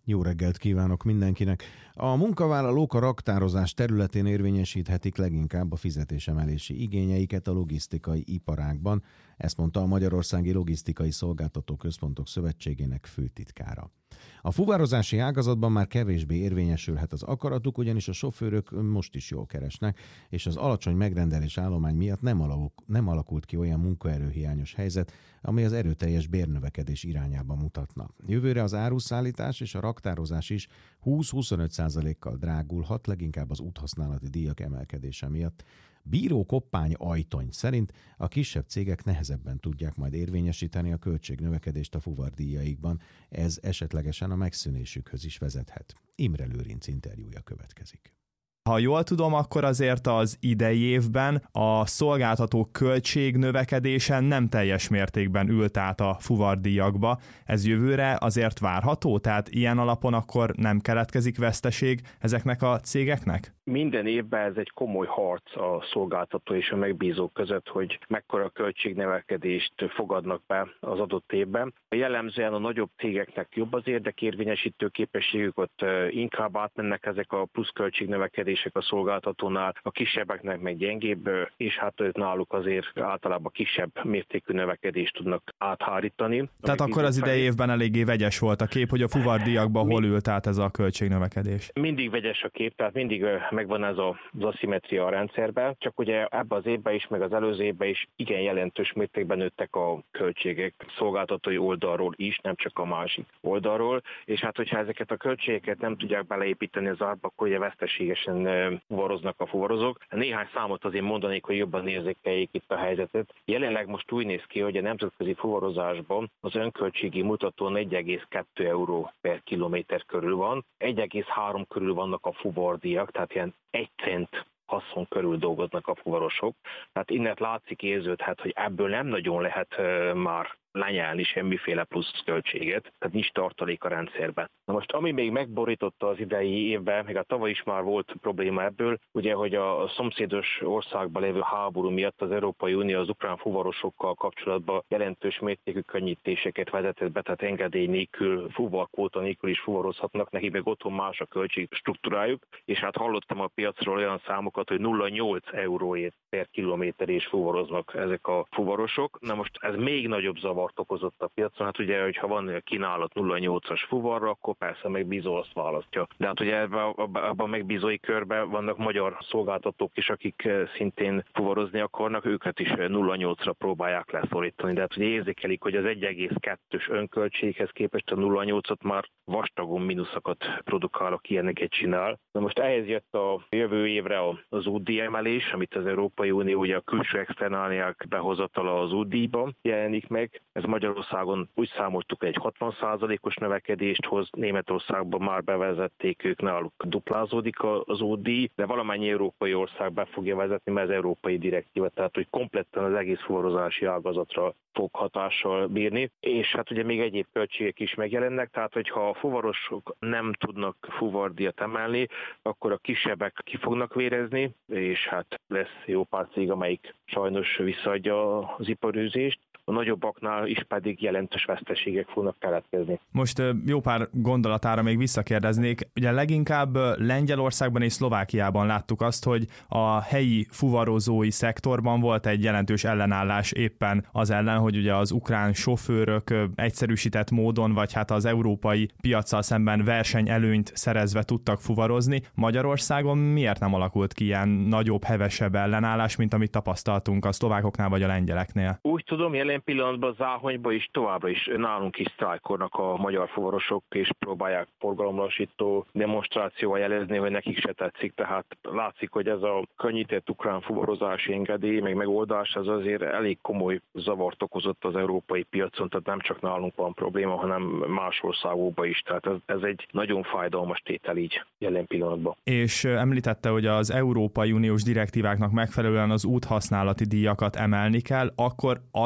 Jó reggelt kívánok mindenkinek! A munkavállalók a raktározás területén érvényesíthetik leginkább a fizetésemelési igényeiket a logisztikai iparágban, ezt mondta a Magyarországi Logisztikai Szolgáltató Központok Szövetségének főtitkára. A fuvarozási ágazatban már kevésbé érvényesülhet az akaratuk, ugyanis a sofőrök most is jól keresnek, és az alacsony megrendelés állomány miatt nem alakult ki olyan munkaerőhiányos helyzet, ami az erőteljes bérnövekedés irányába mutatna. Jövőre az áruszállítás és a raktározás is 20-25%-kal drágulhat, leginkább az úthasználati díjak emelkedése miatt. Bíró Koppány Ajtony szerint a kisebb cégek nehezebben tudják majd érvényesíteni a költségnövekedést a fuvardíjaikban, ez esetlegesen a megszűnésükhöz is vezethet. Imre Lőrinc interjúja következik. Ha jól tudom, akkor azért az idei évben a szolgáltató költségnövekedése nem teljes mértékben ült át a fuvardíjakba. Ez jövőre azért várható? Tehát ilyen alapon akkor nem keletkezik veszteség ezeknek a cégeknek? Minden évben ez egy komoly harc a szolgáltató és a megbízók között, hogy mekkora költségnövekedést fogadnak be az adott évben. Jellemzően a nagyobb cégeknek jobb az érdekérvényesítő képességük, ott inkább átmennek ezek a plusz költségnövekedések a szolgáltatónál, a kisebbeknek meg gyengébb, és hát náluk azért általában kisebb mértékű növekedést tudnak áthárítani. Tehát akkor az idei évben eléggé vegyes volt a kép, hogy a fuvardíjakban hol ült át ez a költségnövekedés? Mindig vegyes a kép, tehát mindig megvan ez az aszimetria a rendszerben, csak ugye ebben az évben is, meg az előző évben is igen jelentős mértékben nőttek a költségek szolgáltatói oldalról is, nem csak a másik oldalról, és hát hogyha ezeket a költségeket nem tudják beleépíteni az árba, akkor ugye veszteségesen fuvaroznak a fuvarozók. Néhány számot azért mondanék, hogy jobban érzékeljék itt a helyzetet. Jelenleg most úgy néz ki, hogy a nemzetközi fuvarozásban az önköltségi mutatón 1,2 euró per kilométer körül van, 1,3 körül vannak a fuvardíjak, tehát ilyen 1 cent haszon körül dolgoznak a fuvarosok. Tehát innen látszik, érződhet, hogy ebből nem nagyon lehet már lenyelni semmiféle plusz költséget, tehát nincs tartalék a rendszerben. Na most, ami még megborította az idei évben, még a tavaly is már volt probléma ebből, ugye, hogy a szomszédos országban lévő háború miatt az Európai Unió az ukrán fuvarosokkal kapcsolatban jelentős mértékű könnyítéseket vezetett be, tehát engedély nélkül, fuvarkvóta nélkül is fuvarozhatnak, neki meg otthon más a költség struktúrájuk, és hát hallottam a piacról olyan számokat, hogy 0,8 euróért per kilométer is fuvaroznak ezek a fuvarosok. Na most ez még nagyobb zavart okozott a piacon. Hát ugye, hogyha van kínálat 0,8-as fuvarra, akkor persze megbízó azt választja. De hát ugye ebben a megbízói körben vannak magyar szolgáltatók is, akik szintén fuvarozni akarnak, őket is 0,8-ra próbálják leszorítani. De hát ugye érzékelik, hogy az 1,2-ös önköltséghez képest a 0,8-at már vastagon mínuszokat produkál, aki ilyeneket csinál. Na most ehhez jött a jövő évre az útdíj emelés, amit az Európai Unió ugye a külső externáliák behozatala az útdíjban jelenik meg. Ez Magyarországon úgy számoltuk, egy 60%-os növekedést hoz, Németországban már bevezették, ők náluk duplázódik az útdíj, de valamennyi európai ország be fogja vezetni, mert ez európai direktíva, tehát hogy kompletten az egész fuvarozási ágazatra fog hatással bírni, és hát ugye még egyéb költségek is megjelennek, tehát hogyha a fuvarosok nem tudnak fuvardíjat emelni, akkor a kisebbek ki fognak vérezni, és hát lesz jó pár cég, amelyik sajnos visszaadja az iparűzést, a nagyobbaknál is pedig jelentős veszteségek fognak keletkezni. Most jó pár gondolatára még visszakérdeznék. Ugye leginkább Lengyelországban és Szlovákiában láttuk azt, hogy a helyi fuvarozói szektorban volt egy jelentős ellenállás éppen az ellen, hogy ugye az ukrán sofőrök egyszerűsített módon, vagy hát az európai piaccal szemben versenyelőnyt szerezve tudtak fuvarozni. Magyarországon miért nem alakult ki ilyen nagyobb, hevesebb ellenállás, mint amit tapasztaltunk a szlovákoknál vagy a lengyeleknél? Úgy tudom, jelen pillanatban Záhonyban is továbbra is nálunk is sztrájkolnak a magyar fuvarosok, és próbálják forgalomlassító demonstrációval jelezni, hogy nekik se tetszik. Tehát látszik, hogy ez a könnyített ukrán fuvarozási engedély, meg megoldás, az azért elég komoly zavart okozott az európai piacon, tehát nem csak nálunk van probléma, hanem más országokban is. Tehát ez egy nagyon fájdalmas tétel így jelen pillanatban. És említette, hogy az Európai Uniós direktíváknak megfelelően az úthasználati díjakat emelni kell, akkor az a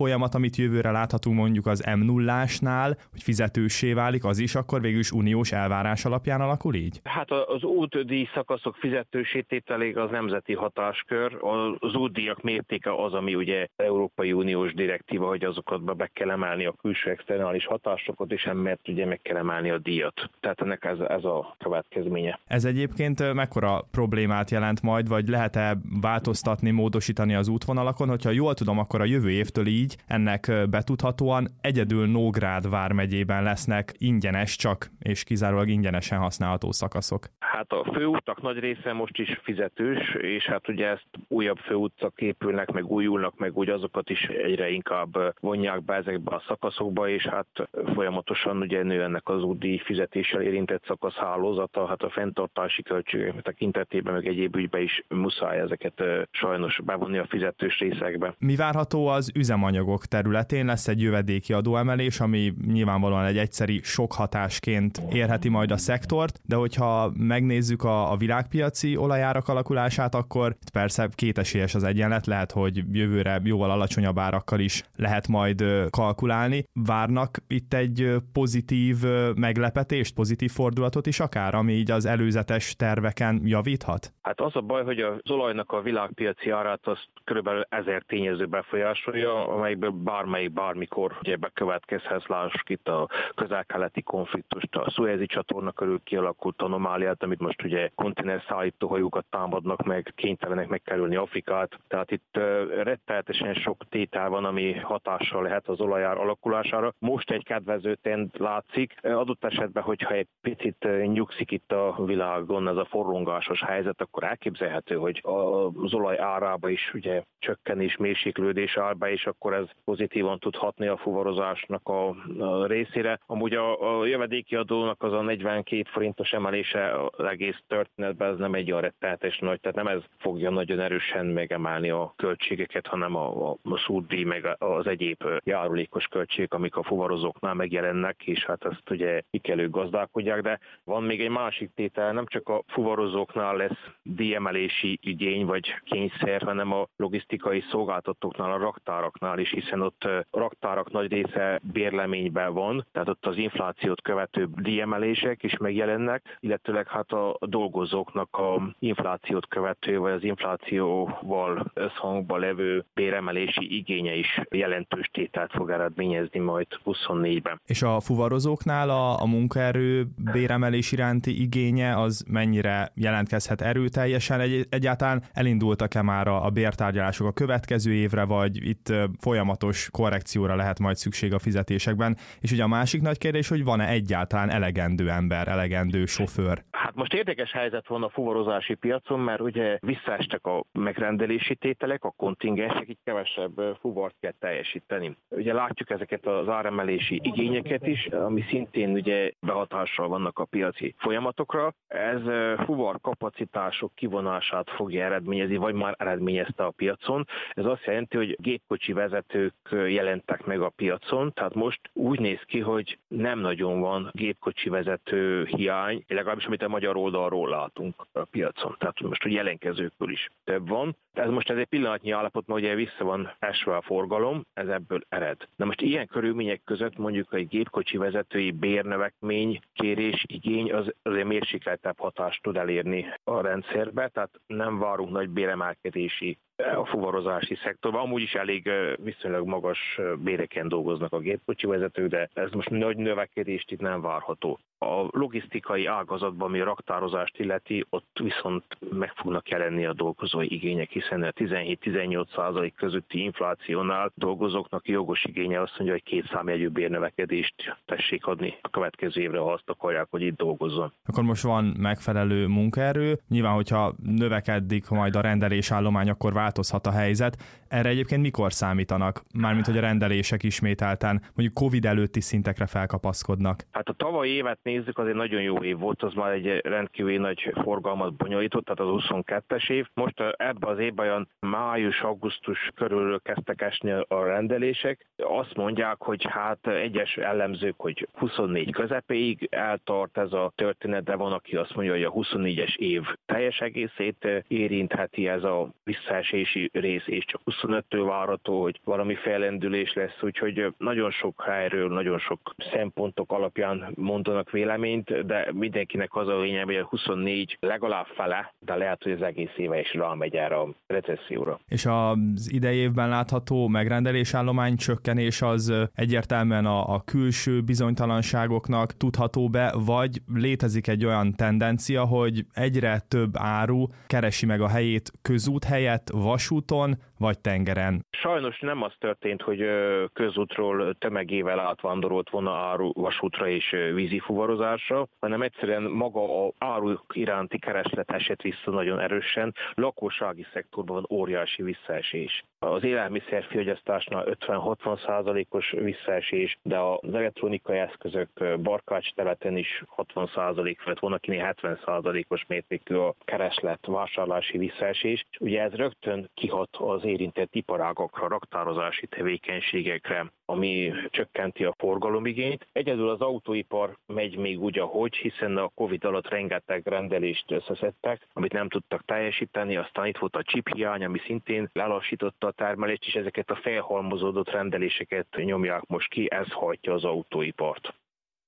folyamat, amit jövőre láthatunk mondjuk az M0-ásnál, hogy fizetőssé válik, az is akkor végül is uniós elvárás alapján alakul így? Hát az útdíj szakaszok fizetőssé tételéig az nemzeti hatáskör, az útdíjak mértéke az, ami ugye Európai Uniós direktíva, hogy azokat be kell emelni a külső externális hatásokat, és emellett ugye meg kell emelni a díjat. Tehát ennek ez a következménye. Ez egyébként mekkora problémát jelent majd, vagy lehet-e változtatni, módosítani az útvonalakon? Hogyha jól tudom, akkor a jövő évtől így ennek betudhatóan egyedül Nógrád vármegyében lesznek ingyenes, csak és kizárólag ingyenesen használható szakaszok. Hát a főútak nagy része most is fizetős, és hát ugye ezt újabb főútak épülnek, meg újulnak, meg úgy azokat is egyre inkább vonják be ezekbe a szakaszokba, és hát folyamatosan ugye nő ennek az útdíj fizetéssel érintett szakasz hálózata, hát a fenntartási költségek tekintetében, meg egyéb ügyben is muszáj ezeket sajnos bevonni a fizetős részekbe. Mi várható az üzemanyagok területén? Lesz egy jövedéki adóemelés, ami nyilvánvalóan egy egyszeri sokhatásként érheti majd a szektort, de hogyha megnézzük a világpiaci olajárak alakulását, akkor persze kétesélyes az egyenlet, lehet, hogy jövőre jóval alacsonyabb árakkal is lehet majd kalkulálni. Várnak itt egy pozitív meglepetést, pozitív fordulatot is akár, ami így az előzetes terveken javíthat? Hát az a baj, hogy az olajnak a világpiaci árát azt körülbelül 1000 tényező befolyásolja, amelyből bármikor ugye bekövetkezhet, lássuk itt a közel-keleti konfliktust, a Szuezi csatorna körül kialakult anomáliát, amit most ugye konténerszállító hajókat támadnak meg, kénytelenek megkerülni Afrikát. Tehát itt rettenetesen sok tétel van, ami hatással lehet az olajár alakulására. Most egy kedvező trend látszik. Adott esetben, hogyha egy picit nyugszik itt a világon ez a forrongásos helyzet, akkor elképzelhető, hogy az olaj árába is ugye csökkenés, mérséklődés áll be, és akkor ez pozitívan tud hatni a fuvarozásnak a részére. Amúgy a jövedéki adónak az a 42 forintos emelése az egész történetben, ez nem egy olyan rettenetes nagy, tehát nem ez fogja nagyon erősen megemelni a költségeket, hanem a szúrdíj, meg az egyéb járulékos költségek, amik a fuvarozóknál megjelennek, és hát ezt ugye kikelők gazdálkodják, de van még egy másik tétel, nem csak a fuvarozóknál lesz díjemelési igény vagy kényszer, hanem a logisztikai szolgáltatóknál, a raktáraknál is, hiszen ott a raktárak nagy része bérleményben van, tehát ott az inflációt követő díjemelések is megjelennek, illetőleg hát a dolgozóknak a inflációt követő, vagy az inflációval összhangban levő béremelési igénye is jelentős tételt fog eredményezni majd 24-ben. És a fuvarozóknál a munkaerő béremelés iránti igénye az mennyire jelentkezhet erőteljesen? Egyáltalán elindultak-e már a bértárgyalások a következő évre, vagy itt folyamatos korrekcióra lehet majd szükség a fizetésekben? És ugye a másik nagy kérdés, hogy van-e egyáltalán elegendő ember, elegendő sofőr? Hát most érdekes helyzet van a fuvarozási piacon, mert ugye visszaestek a megrendelési tételek, a kontingensek, így kevesebb fuvart kell teljesíteni. Ugye látjuk ezeket az áremelési igényeket is, ami szintén ugye behatással vannak a piaci folyamatokra. Ez fuvar kapacitások kivonását fogja eredményezni, vagy már eredményezte a piacon. Ez azt jelenti, hogy gépkocsi vezetők jelentek meg a piacon, tehát most úgy néz ki, hogy nem nagyon van gépkocsi vezető hiány, legalábbis amit a magyar oldalról látunk a piacon. Tehát most hogy jelenkezőkből is több van. Ez most egy pillanatnyi állapot, mert ugye vissza van esve a forgalom, ez ebből ered. Na most ilyen körülmények között mondjuk egy gépkocsi vezetői bérnövekmény, kérés, igény az azért mérsékeltebb hatást tud elérni a rendszerbe, tehát nem várunk nagy béremelkedési a fuvarozási szektorban. Amúgy is elég viszonylag magas béreken dolgoznak a gépkocsi vezetők, de ez most nagy növekedést itt nem várható. A logisztikai ágazatban, ami a raktározást illeti, ott viszont meg fognak jelenni a dolgozói igények, hiszen a 17-18% közötti inflációnál dolgozóknak jogos igénye azt mondja, hogy 2 számjegyű bérnövekedést tessék adni a következő évre, ha azt akarják, hogy itt dolgozzon. Akkor most van megfelelő munkaerő. Nyilván, hogyha növekedik majd a rendelésállomány, akkor változhat a helyzet. Erre egyébként mikor számítanak? Mármint, hogy a rendelések ismételten mondjuk Covid előtti szintekre felkapaszkodnak. Hát a tavalyi évet nézzük, az egy nagyon jó év volt, az már egy rendkívül nagy forgalmat bonyolított, tehát az 22-es év. Most ebben az évben olyan május-augusztus körül kezdtek esni a rendelések. Azt mondják, hogy hát egyes elemzők, hogy 24 közepéig eltart ez a történet, de van, aki azt mondja, hogy a 24-es év teljes egészét érintheti ez a visszaesési rész, és csak 25-től várható, hogy valami fellendülés lesz, úgyhogy nagyon sok helyről, nagyon sok szempontok alapján mondanak véleményt, de mindenkinek az a lényeg, hogy a 24 legalább fele, de lehet, hogy az egész éve is rámegy erre a recesszióra. És az idei évben látható megrendelésállomány csökkenés az egyértelműen a külső bizonytalanságoknak tudható be, vagy létezik egy olyan tendencia, hogy egyre több áru keresi meg a helyét közút helyett vasúton vagy tengeren? Sajnos nem az történt, hogy közútról tömegével átvándorolt volna áru vasútra és vízi fuvarozásra, hanem egyszerűen maga az áruk iránti kereslet esett vissza nagyon erősen. Lakossági szektorban van óriási visszaesés. Az élelmiszerfogyasztásnál 50-60%-os visszaesés, de az elektronikai eszközök barkács területen is 60% felett, van akinél 70%-os mértékű a kereslet, vásárlási visszaesés. Ugye ez rögtön kihat az érintett iparágakra, raktározási tevékenységekre, ami csökkenti a forgalomigényt. Egyedül az autóipar megy még úgy, ahogy, hiszen a Covid alatt rengeteg rendelést összeszedtek, amit nem tudtak teljesíteni, aztán itt volt a chiphiány, ami szintén lelassította a termelést, és ezeket a felhalmozódott rendeléseket nyomják most ki, ez hajtja az autóipart.